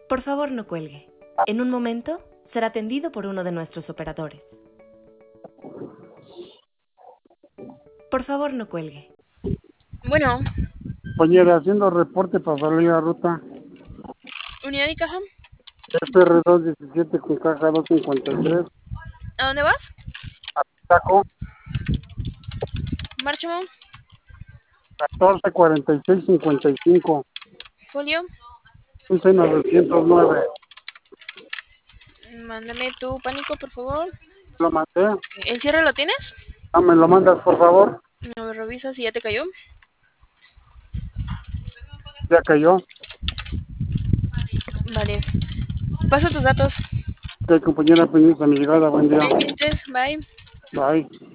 Por favor, no cuelgue. En un momento será atendido por uno de nuestros operadores. Por favor, no cuelgue. Bueno, Compañera, haciendo reporte para salir a ruta unidad y caja. FR217 con caja 253. ¿A dónde vas? Taco Marchamo. 144655. Folio. 11909. Mándame tu pánico, por favor. Lo mandé. ¿El cierre lo tienes? ¿Me lo mandas, por favor? No, revisa si ya te cayó. Ya cayó. Vale. Paso tus datos. Ok, compañera, pendiente a mi llegada. Buen día. Pendientes. Bye. Bye.